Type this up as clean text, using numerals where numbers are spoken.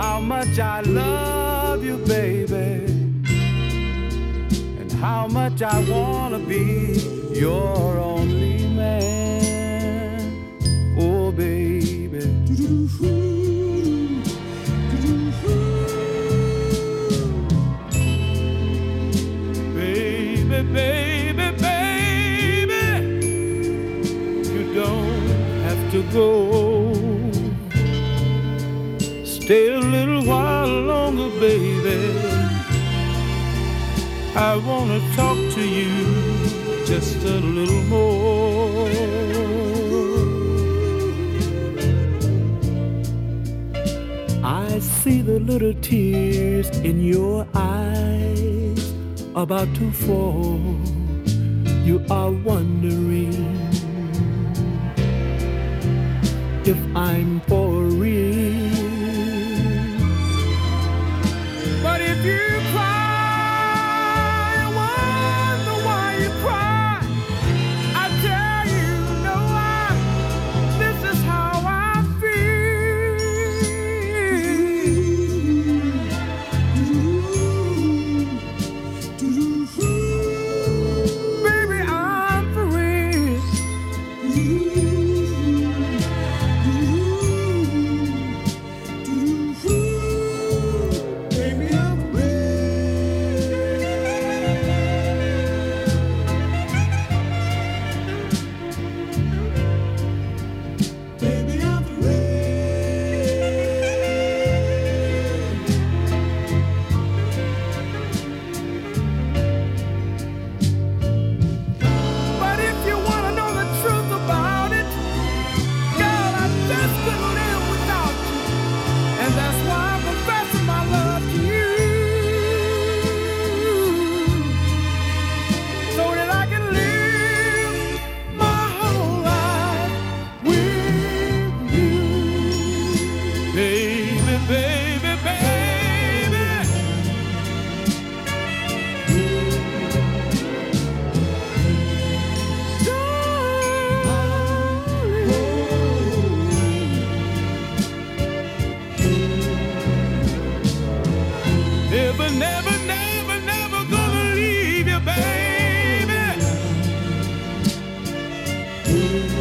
how much I love you, baby, and how much I wanna be your only man. Oh, baby. Baby, baby, baby, you don't have to go. Stay a little while longer, baby. I wanna talk to you just a little more. I see the little tears in your eyes about to fall. You are wondering if I'm for real. But if you cry, I wonder why you cry. I tell you, no, this is how I feel. Baby, I'm for real. But if you want to know the truth about it, girl, I just couldn't live without you. And that's why I'm confessing my love to you. So that I can live my whole life with you. Baby, baby, baby. Never, never, never, never gonna leave you, baby.